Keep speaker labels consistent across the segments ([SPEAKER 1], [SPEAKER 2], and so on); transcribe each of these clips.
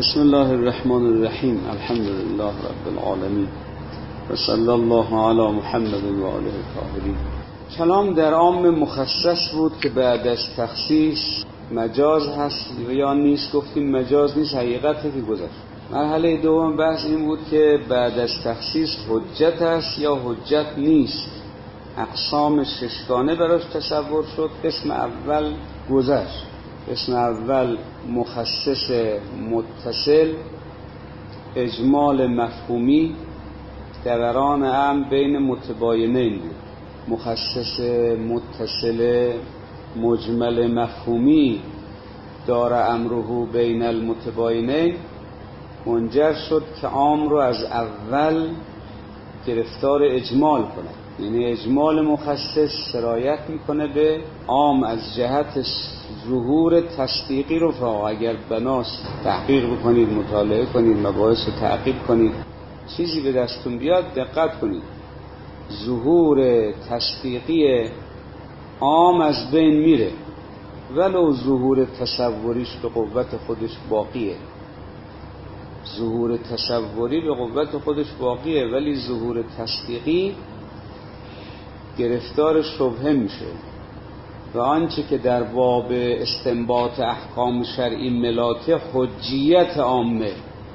[SPEAKER 1] بسم الله الرحمن الرحیم. الحمد لله رب العالمین و صلی الله علی محمد و آله الطاهرین. کلام در عام مخصص بود که بعد از تخصیص مجاز هست یا نیست. گفتیم مجاز نیست، حقیقته که گذشت. مرحله دوم بحث این بود که بعد از تخصیص حجت است یا حجت نیست. اقسام ششگانه براش تصور شد. قسم اول گذشت. قسم اول مخصص متصل، اجمال مفهومی، دوران امر بین متباینین بود. مخصص متصل مجمل مفهومی دار امره بین المتباینین منجر شد که عام رو از اول گرفتار اجمال کنه. یعنی اجمال مخصص سرایت میکنه به عام از جهت ظهور تصدیقی رو فا. اگر بناس تحقیق بکنید، مطالعه کنید، مباحث رو تعقیب کنید، چیزی به دستون بیاد دقت کنید. ظهور تصدیقی عام از بین میره، ولو ظهور تصوریش به قوت خودش باقیه. ظهور تصوری به قوت خودش باقیه، ولی ظهور تصدیقی گرفتار شبهه میشه. و آنچه که در باب استنباط احکام شرعی ملاکه حجیت عامه،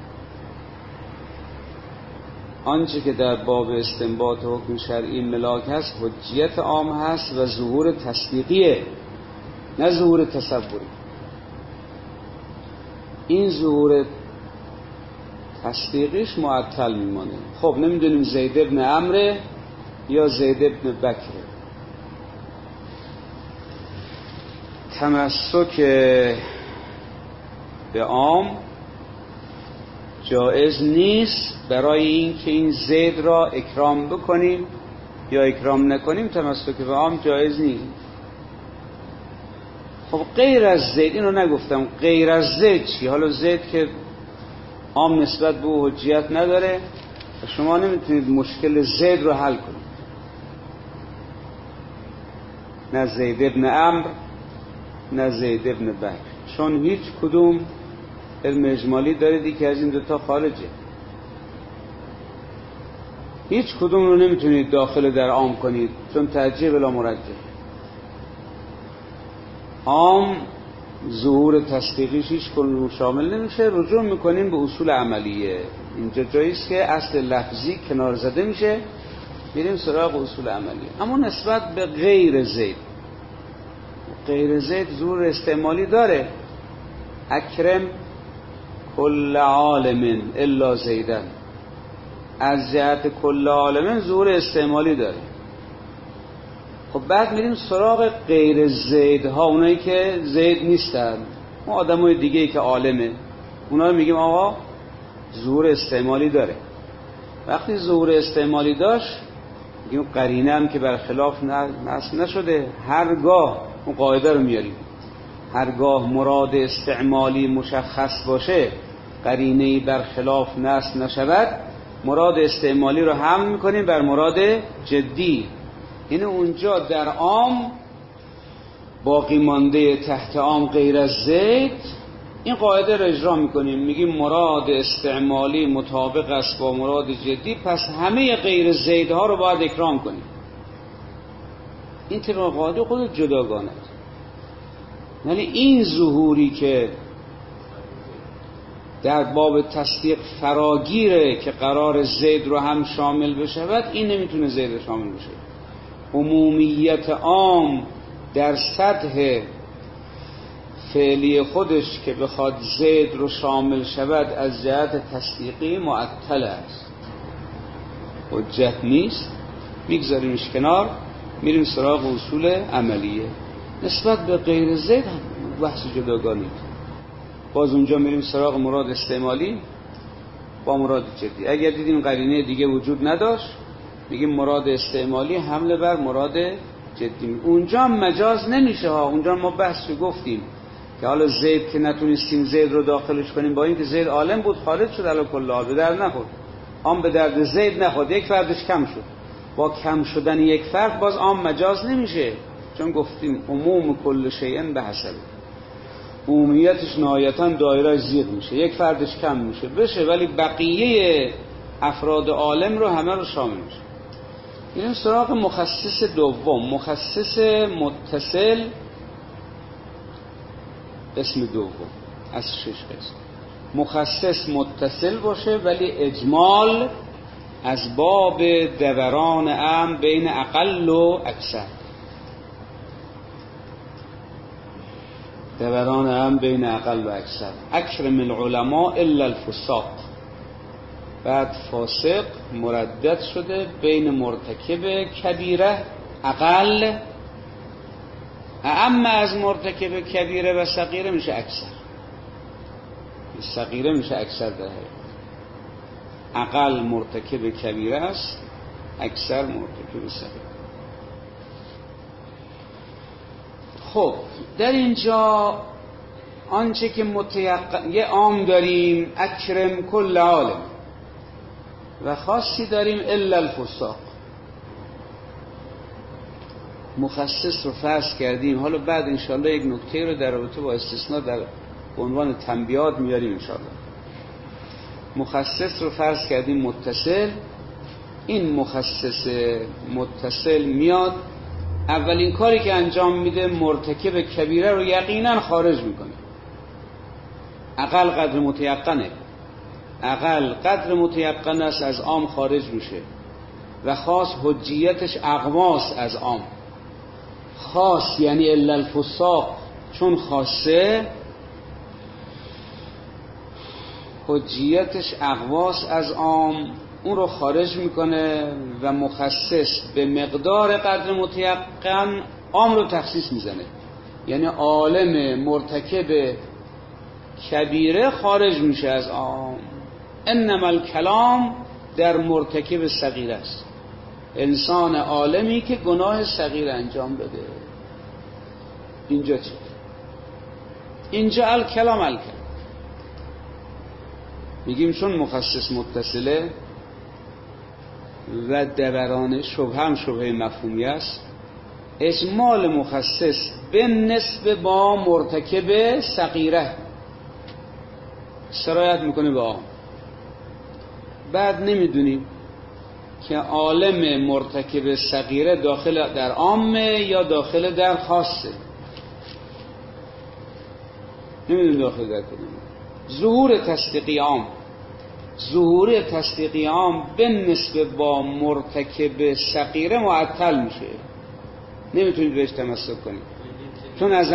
[SPEAKER 1] آنچه که در باب استنباط حکم شرعی ملاک هست حجیت عام هست و ظهور تصدیقیه، نه ظهور تصوری. این ظهور تصدیقیش معطل میمانه. خب نمیدونیم زید ابن عمرو یا زید ابن بکر. تمسک به عام جایز نیست برای این که این زید را اکرام بکنیم یا اکرام نکنیم. تمسک به عام جایز نیست. خب غیر از زید، اینو نگفتم، غیر از زید چی؟ حالا زید که عام نسبت به او حجیت نداره و شما نمیتونید مشکل زید رو حل کنید. نه زید ابن عمرو نه زید ابن بکر، چون هیچ کدوم علم اجمالی دارید که از این دوتا خارجه. هیچ کدوم رو نمیتونید داخل در عام کنید، چون ترجیح بلا مرجح. عام ظهور تصدیقیش هیچ کدوم شامل نمیشه. رجوع میکنیم به اصول عملیه. اینجا جاییست که اصل لفظی کنار زده میشه، میریم سراغ اصول عملیه. اما نسبت به غیر زید، غیر زید ظهور استعمالی داره. اکرم کل عالم الا زیدن، از جهت کل عالم ظهور استعمالی داره. خب بعد میریم سراغ غیر زیدها، اونایی که زید نیستن، اون آدمای دیگه‌ای که عالمه، اونا رو میگیم آقا ظهور استعمالی داره. وقتی ظهور استعمالی داشت میگیم قرینه هم که برخلاف نصب نشده. هرگاه اون قاعده رو میاریم، هرگاه مراد استعمالی مشخص باشه قرینه‌ای برخلاف نصب نشود، مراد استعمالی رو حمل میکنیم بر مراد جدی. یعنی اونجا در عام باقی مانده تحت عام غیر از زید، این قاعده رو اجرا میکنیم، میگیم مراد استعمالی مطابق است با مراد جدی، پس همه غیر زیدها رو باید اکرام کنیم. این طبق قاعده خود جداگانه است. ولی این ظهوری که در باب تصدیق فراگیره که قرار زید رو هم شامل بشود، این نمیتونه زید رو شامل بشه. عمومیت عام در سطح فعلی خودش که بخواد زید رو شامل شود از جهت تصدیقی معطل است، حجت نیست. میگذاریمش کنار، میریم سراغ اصول عملیه. نسبت به غیر زید هم بحث جداگانه. باز اونجا میریم سراغ مراد استعمالی با مراد جدی. اگر دیدیم قرینه دیگه وجود نداشت، میگیم مراد استعمالی حمله بر مراد جدی. اونجا مجاز نمیشه ها. اونجا ما بحث گفتیم که حالا زید که نتونستیم زید رو داخلش کنیم، با اینکه زید عالم بود خارج شد، علی کل حال به درد نخورد. عام به درد زید نخورد، یک فردش کم شد. با کم شدن یک فرد باز عام مجاز نمیشه، چون گفتیم عموم کل شیء به حسب. عمومیتش نهایتاً دایره زیغ میشه، یک فردش کم میشه بشه، ولی بقیه افراد عالم رو همه رو شامل میشه. این سراغ مخصص دوم، مخصص متصل، اسم دوم از 6 قسم. مخصص متصل باشه ولی اجمال از باب دوران امر بین اقل و اکثر، دوران امر بین اقل و اکثر. اکرم العلماء الا الفساق، بعد فاسق مردد شده بین مرتکب کبیره اقل، اما از مرتکب کبیره و صغیره میشه اکثر. صغیره میشه اکثر. در اقل مرتکب کبیره است، اکثر مرتکب صغیره. خب در اینجا آنچه که یه عام داریم اکرم کل عالم و خاصی داریم الا الفساق. مخصص رو فرض کردیم، حالا بعد انشاءالله یک نکته رو در رابطه با استثناء در عنوان تنبیهات میاریم انشاءالله. مخصص رو فرض کردیم متصل. این مخصص متصل میاد اولین کاری که انجام میده مرتکب کبیره رو یقینا خارج میکنه. اقل قدر متیقنه، اقل قدر متیقن است، از عام خارج میشه و خاص حجیتش اقواس از عام. خاص یعنی الا الفساق، چون خاصه حجیتش اقواس از عام، اون رو خارج میکنه و مخصص به مقدار قدر متیقن عام رو تخصیص میزنه. یعنی عالم مرتکب کبیره خارج میشه از عام. انما الکلام در مرتکب صغیره است، انسان عالمی که گناه صغیر انجام بده. اینجا چی؟ اینجا الکلام میگیم چون مخصص متصله و دوران شبه هم شبه مفهومی است، اجمال مخصص به نسبت با مرتکب صغیره سرایت میکنه به عام. بعد نمیدونیم که عالم مرتکب صغیره داخل در عامه یا داخل در خاصه، نمیدونیم داخل در کدومه. ظهور تصدیقی عام، ظهور تصدیقی عام به نسبت با مرتکب صغیره معطل میشه، نمیتونید بهش تمسک کنید. چون از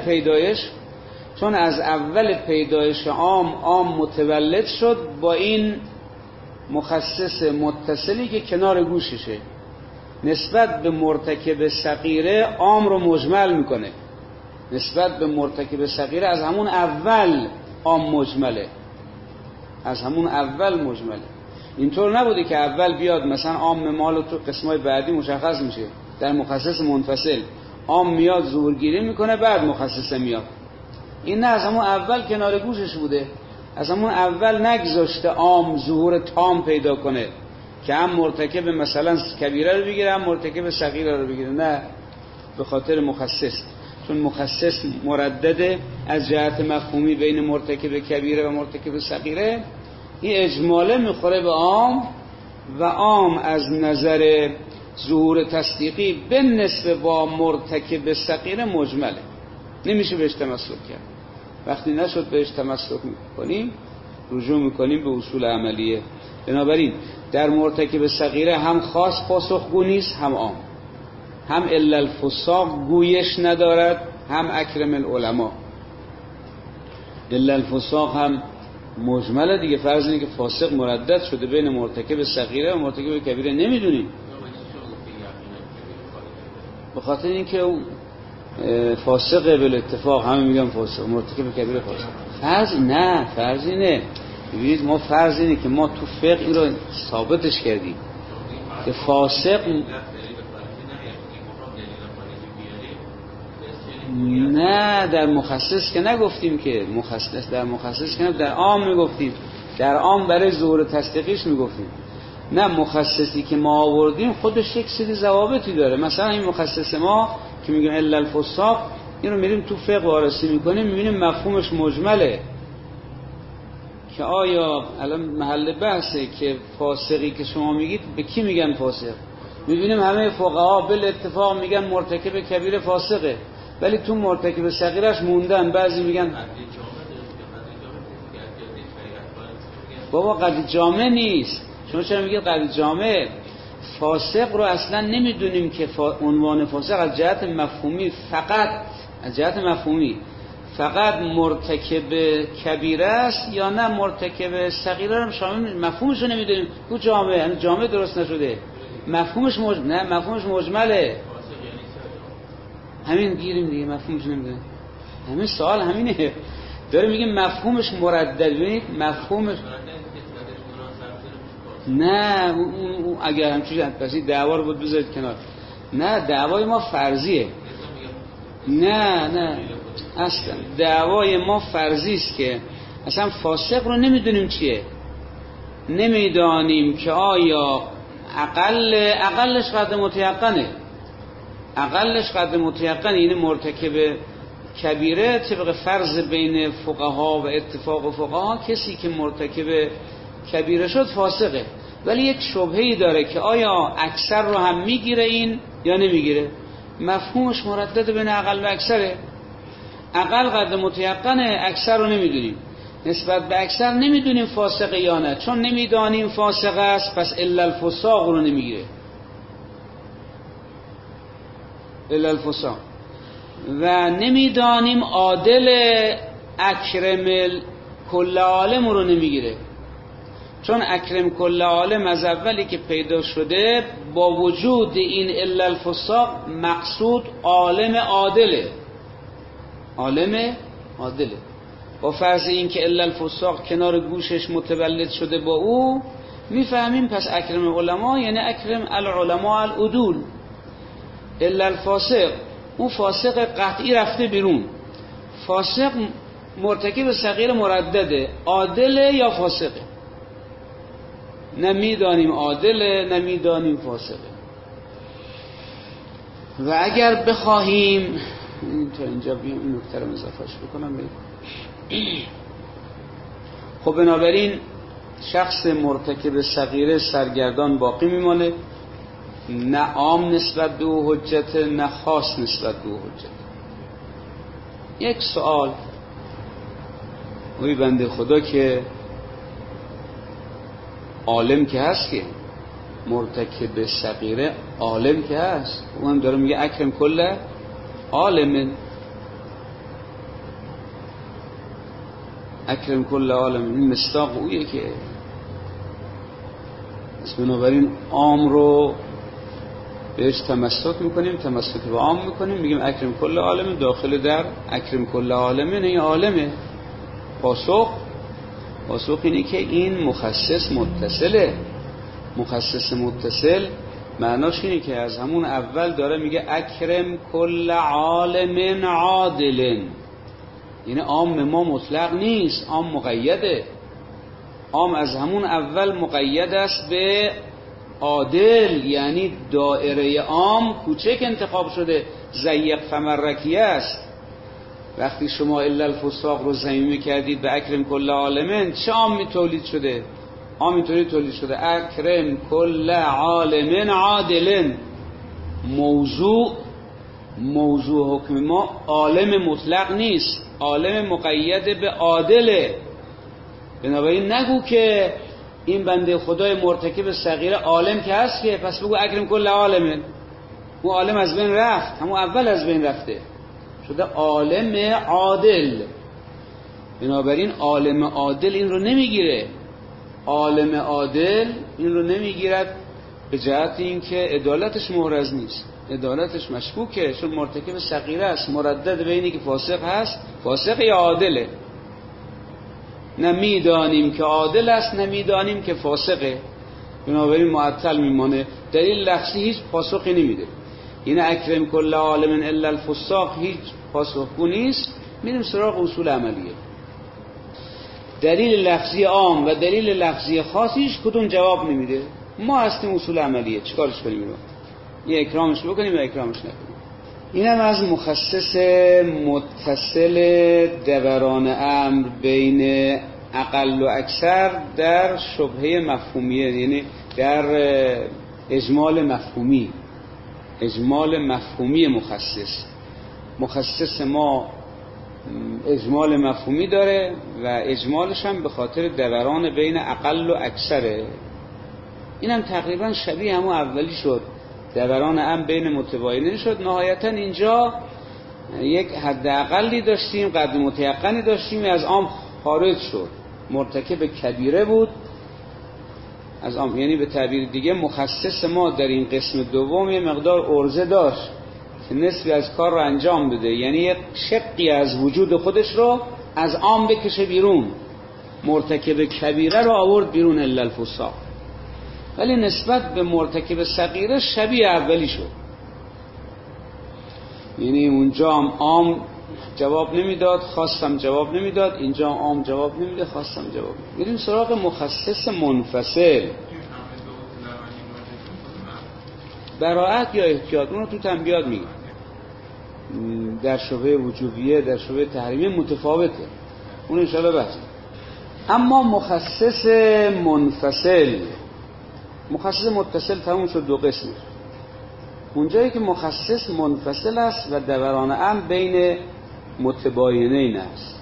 [SPEAKER 1] اول پیدایش عام متولد شد با این مخصص متصلی که کنار گوششه، نسبت به مرتکب صغیره عام رو مجمل میکنه. نسبت به مرتکب صغیره از همون اول عام مجمله، از همون اول مجمله. اینطور نبوده که اول بیاد مثلا عام مال تو قسمای بعدی مشخص میشه. در مخصص منفصل عام میاد ظهورگیری میکنه بعد مخصص میاد. این نه، از همون اول کنار گوشش بوده، از همون اول نگذاشته عام ظهور تام پیدا کنه که هم مرتکب مثلا کبیره رو بگیره هم مرتکب صغیره رو بگیره. نه، به خاطر مخصص، چون مخصص مردده از جهت مفهومی بین مرتکب کبیره و مرتکب صغیره، این اجماله میخوره به عام و عام از نظر ظهور تصدیقی به نسبت با مرتکب صغیره مجمله، نمیشه بهش تمسک کرد. وقتی نشد بهش تمسک میکنیم رجوع میکنیم به اصول عملیه. بنابراین در مرتکب صغیره هم خاص پاسخگو نیست، هم عام، هم الا الفساق گویش ندارد، هم اکرم العلماء. الا الفساق هم مجمله دیگه، فرض اینه که فاسق مردد شده بین مرتکب صغیره و مرتکب کبیره، نمیدونیم. به خاطر اینکه اون فاسقه بل اتفاق، همه میگن فاسق، مرتکب کبیره فاسق. فرض اینه ببینید، ما فرض اینه که ما تو فقه این رو ثابتش کردیم که فاسق نه در مخصص که نگفتیم که در مخصص که در عام میگفتیم، در عام برای ظهور تصدیقیش میگفتیم. نه، مخصصی که ما آوردیم خودش یک سری ضوابطی داره. مثلا این مخصص ما که میگیم الا الفساق اینو میریم تو فقه وارسی میکنیم میبینیم مفهومش مجمله که آیا الان محل بحثه که فاسقی که شما میگید به کی میگن فاسق. میبینیم همه فقها بل اتفاق میگن مرتکب کبیره فاسقه، ولی تو مرتکب صغیرش موندن. بعضی میگن بابا قد جامع نیست. شما چرا میگید قد جامع؟ فاسق رو اصلا نمیدونیم که عنوان فاسق از جهت مفهومی فقط مرتکب کبیره است یا نه مرتکب صغیره هم شامل. مفهومش رو نمیدونیم. تو جامع درست نشده. مفهومش مفهومش مجمله. همین گیریم دیگه، مفهومش نمیدونیم. همین سوال همینه. داره میگه مفهومش مردد. ببینید مفهومش نه اگر همچنین پس دعوا رو بود بذارید کنار. نه دعوای ما فرضیه. نه اصلا دعوای ما فرضی است که اصلا فاسق رو نمیدونیم چیه. نمیدانیم که آیا اقلش قدر متیقنه این مرتکب کبیره طبق فرض بین فقها و اتفاق فقها کسی که مرتکب کبیره شد فاسقه. ولی یک شبهه‌ای داره که آیا اکثر رو هم میگیره این یا نمیگیره. مفهومش مردد بین اقل و اکثره. اقل قدر متیقنه، اکثر رو نمیدونیم. نسبت به اکثر نمیدونیم فاسقه یا نه. چون نمیدانیم فاسق است پس الا الفساق رو نمیگیره. الا الفساق. و نمیدانیم عادل اکرم کل عالم رو نمیگیره. چون اکرم کل عالم از اولی که پیدا شده با وجود این الا الفساق مقصود عالم عادله. با فرض این که الا الفساق کنار گوشش متولد شده با او میفهمیم پس اکرم علما یعنی اکرم العلماء العدول. الا الفاسق اون فاسق قطعی رفته بیرون. فاسق مرتکب صغیر مردده. عادله یا فاسقه؟ نمیدانیم عادله نمیدانیم فاسقه. و اگر بخواهیم تا اینجا بیام این نکته رو اضافهش بکنم. خب بنابراین شخص مرتکب صغیره سرگردان باقی میمانه، نه عام نسبت به او حجت نه خاص نسبت به او حجت. یک سوال وی بنده خدا که عالم که هست که مرتکب صغیره عالم که هست، او هم داره میگه اکرم کل عالم. اکرم کل عالم این مصداق اویه که پس بنابراین عام رو بهش تمسک میکنیم، تمسک به عام میکنیم، میگیم اکرم کل عالم. داخل در اکرم کل عالم این عالمه. پاسخ اینه که این مخصص متصله. مخصص متصل معناش اینه که از همون اول داره میگه اکرم کل عالم عادل. یعنی عام ما مطلق نیست، عام مقیده. عام از همون اول مقید است به عادل، یعنی دائره عام کوچک انتخاب شده، ضیق فمرکیه است. وقتی شما الا الفساق رو ضمیمه کردید به اکرم کل عالمین، چه عامی تولید شده؟ عامی تولید شده اکرم کل عالمین عادلن. موضوع حکم ما عالم مطلق نیست، عالم مقید به عادله. بنابراین نگو که این بنده خدای مرتکب صغیره عالم که هست که پس بگو اکرم کل عالمین. اون عالم از بین رفت، همون اول از بین رفته، شده عالم عادل. بنابراین عالم عادل این رو نمیگیره. عالم عادل این رو نمیگیرد به جهت اینکه عدالتش محرز نیست، عدالتش مشکوکه، چون مرتکب صغیره است. مردد بینی که فاسق هست، فاسق یا عادله. نمیدانیم که عادل است، نمیدانیم که فاسقه. بنابراین معطل میمانه. دلیل لفظی هیچ پاسخی نمیده. این اکرم کل عالم الا الفساق هیچ پاسخگو نیست. میریم سراغ اصول عملیه. دلیل لفظی عام و دلیل لفظی خاص هیچ کدوم جواب نمیده. ما هستیم اصول عملیه، چیکارش کنیم؟ رو یه اکرامش بکنیم یا اکرامش نکنیم. اینم از مخصص متصل دوران امر بین اقل و اکثر در شبهه مفهومیه، یعنی در اجمال مفهومی مخصص ما اجمال مفهومی داره و اجمالش هم به خاطر دوران بین اقل و اکثره. اینم تقریبا شبیه همون اولی شد، دوران هم بین متباینین شد. نهایتا اینجا یک حد اقلی داشتیم، قدر متیقنی داشتیم، از عام خارج شد، مرتکب کبیره بود از عام. یعنی به تعبیر دیگه مخصص ما در این قسم دوم یه مقدار عرضه داشت که نصفی از کار رو انجام بده، یعنی یک شقی از وجود خودش رو از عام بکشه بیرون، مرتکب کبیره رو آورد بیرون الا الفساق. ولی نسبت به مرتکب صغیره شبیه اولی شد، یعنی اونجا هم عام جواب نمیداد خواستم جواب نمیداد، اینجا عام جواب نمیده خواستم جواب نمیده. میریم سراغ مخصص منفصل. براعت یا احتیاط، اون رو تو تنبیهات میگه، در شبهه وجوبیه در شبهه تحریمیه متفاوته، اون انشاءالله بحث. اما مخصص منفصل، مخصص متصل تموم شد، دو قسم. اونجایی که مخصص منفصل است و دوران امر بین متباینین است،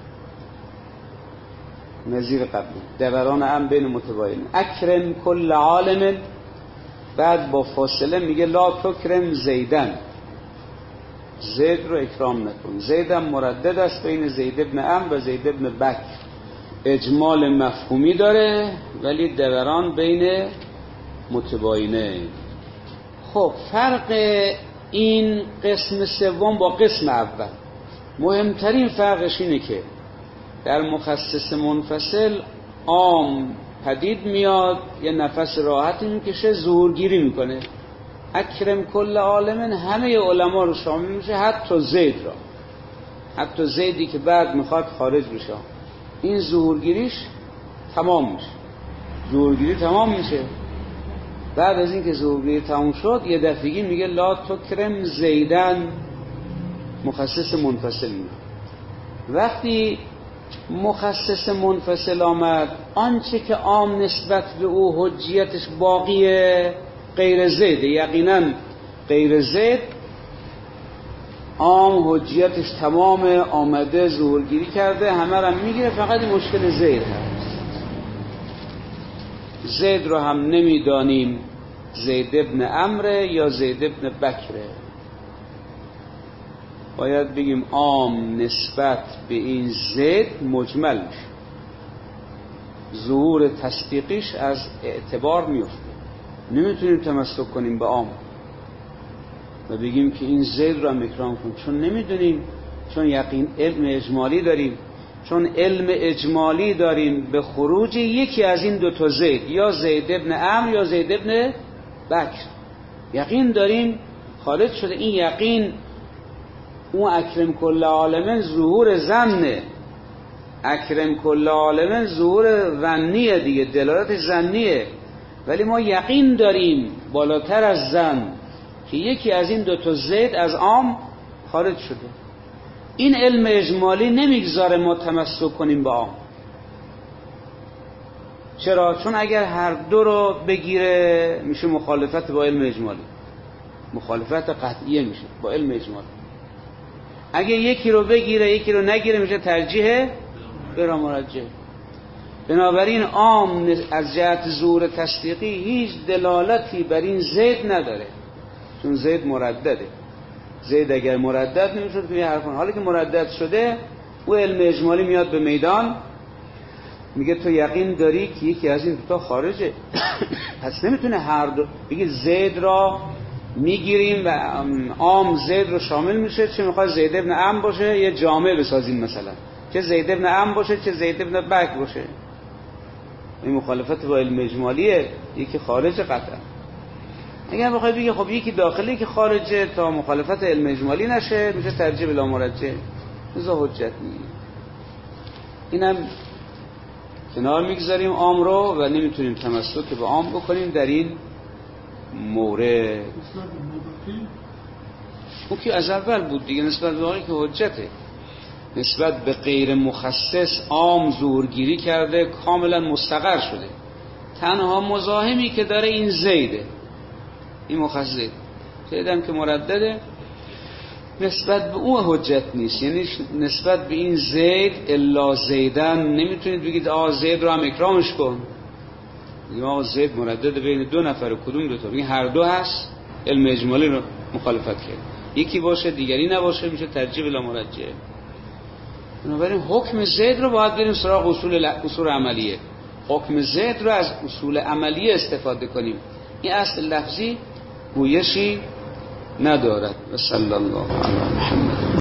[SPEAKER 1] نظیر قبلی دوران امر بین متباینین. اکرم کل عالم، بعد با فاصله میگه لا تکرم زیدن، زید رو اکرام نکن. زیدم مردد است بین زید ابن عمرو و زید ابن بکر، اجمال مفهومی داره ولی دوران بین متباینه. خب فرق این قسم سوم با قسم اول، مهمترین فرقش اینه که در مخصص منفصل عام پدید میاد، یه نفس راحتی میکشه، ظهورگیری میکنه. اکرم کل عالمن همه علما رو شامل میشه، حتی زید را، حتی زیدی که بعد میخواد خارج بشه، این ظهورگیریش تمام میشه. ظهورگیری تمام میشه، بعد از این که ظهورگیری تمام شد یه دفعگی میگه لا تکرم زیدن، مخصص منفصل میگه. وقتی مخصص منفصل آمد، آنچه که عام نسبت به او حجیتش باقیه غیر زید، یقینا غیر زید عام حجیتش تمام آمده، ظهورگیری کرده، همه را میگیره، فقط مشکل زید هست. زید رو هم نمیدانیم زید ابن عمرو یا زید ابن بکره، باید بگیم عام نسبت به این زید مجمل میشه، ظهور تصدیقیش از اعتبار میفته. نمیتونیم تمسک کنیم به عام و بگیم که این زید رو هم اکرام کن، چون نمیدونیم، چون یقین علم اجمالی داریم، چون علم اجمالی داریم به خروج یکی از این دو تا زید، یا زید ابن عمرو یا زید ابن بکر، یقین داریم خارج شده. این یقین اون اکرم کل عالمن ظهور ظنه، اکرم کل عالمن ظهور ظنیه دیگه، دلالت ظنیه، ولی ما یقین داریم بالاتر از ظن که یکی از این دو تا زید از عام خارج شده. این علم اجمالی نمیگذاره ما تمسک کنیم به عام. چرا؟ چون اگر هر دو رو بگیره میشه مخالفت با علم اجمالی، مخالفت قطعیه میشه با علم اجمالی. اگه یکی رو بگیره یکی رو نگیره میشه ترجیح غیر مرجح. بنابراین عام از جهت ظهور تصدیقی هیچ دلالتی بر این زید نداره، چون زید مردده. زید اگر مردد نمیشد که حرفان، حالا که مردد شده او علم اجمالی میاد به میدان، میگه تو یقین داری که یکی از این دو تا خارجه پس نمیتونه هر دو بگه زید را میگیریم و عام زید رو شامل میشه، چه میخواد زید ابن عمرو باشه یه جامعه بسازیم مثلا، چه زید ابن عمرو باشه چه زید ابن بکر باشه. این مخالفت با علم اجمالیه، یکی خارج قطعا. اگر بخوای بگی خب یکی داخلی که خارجه تا مخالفت علم اجمالی نشه میشه ترجیح بلا مرجح، ازا حجت میگی. اینم کنار میگذاریم عام رو و نمیتونیم تمسک به عام بکنیم در این مورد. اون که از اول بود دیگه، نسبت به آقایی که حجته، نسبت به غیر مخصص عام زورگیری کرده، کاملا مستقر شده. تنها مزاحمی که داره این زیده، این مخصص زیدم که مردده، نسبت به او حجت نیست. یعنی نسبت به این زید الا زیدن نمیتونید بگید زید رو هم اکرامش کن، یا زید مردد بین دو نفر، کدوم دو تا؟ این هر دو هست، علم اجمالی رو مخالفت کرد، یکی باشه دیگری نباشه، میشه ترجیح بلا مرجح. بنابراین حکم زید رو باید بریم سراغ اصول عملیه، حکم زید رو از اصول عملیه استفاده کنیم، این اصل لفظی گویشی ندارد. و صلی الله علی محمد.